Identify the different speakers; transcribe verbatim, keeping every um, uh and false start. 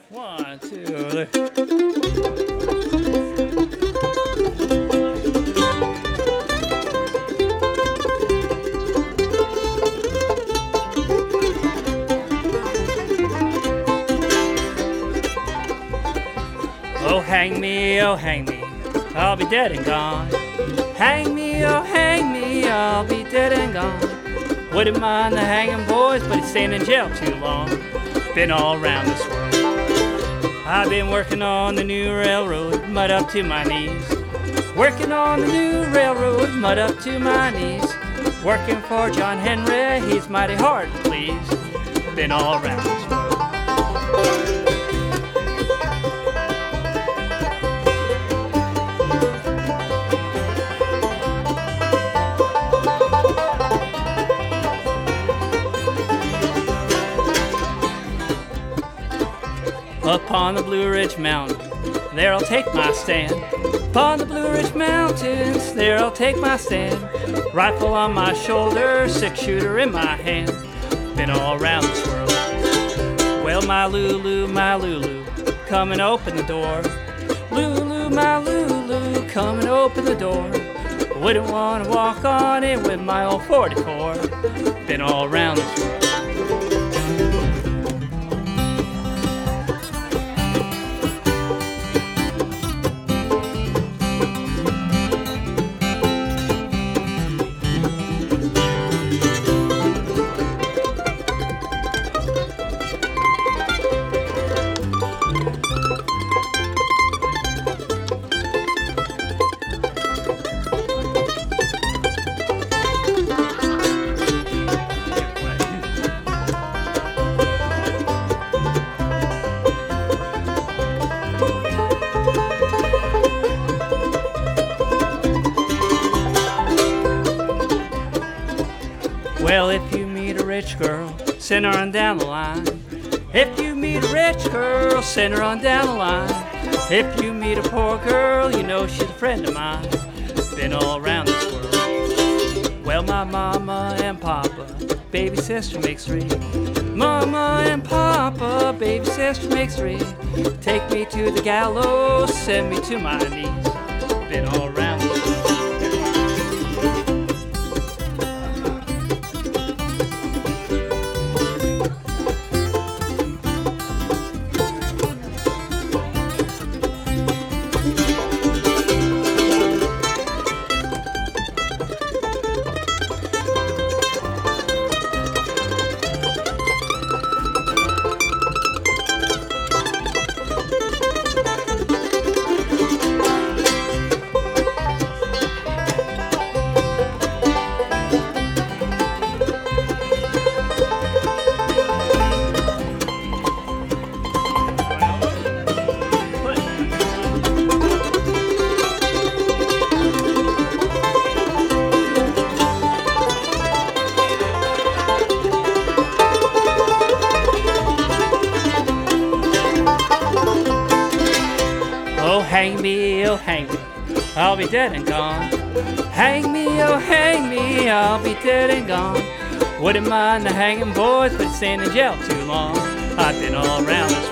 Speaker 1: One, two, three. Oh, hang me, oh, hang me, I'll be dead and gone. Hang me, oh, hang me, I'll be dead and gone. Wouldn't mind the hanging boys, but he's staying in jail too long. Been all around this world. I've been working on the new railroad, mud up to my knees. Working on the new railroad, mud up to my knees. Working for John Henry, he's mighty hard to please. Been all around this world. Upon the Blue Ridge Mountain, there I'll take my stand. Upon the Blue Ridge Mountains, there I'll take my stand. Rifle on my shoulder, six-shooter in my hand. Been all around this world. Well, my Lulu, my Lulu, come and open the door. Lulu, my Lulu, come and open the door. Wouldn't want to walk on it with my old forty-four. Been all around this world. Well, if you meet a rich girl, send her on down the line. If you meet a rich girl, send her on down the line. If you meet a poor girl, you know she's a friend of mine. Been all around this world. Well, my mama and papa, baby sister makes three. Mama and papa, baby sister makes three. Take me to the gallows, send me to my knees. Been all around this world. Oh, hang me, oh, hang me, I'll be dead and gone. Hang me, oh, hang me, I'll be dead and gone. Wouldn't mind the hanging boys, but staying in jail too long. I've been all around this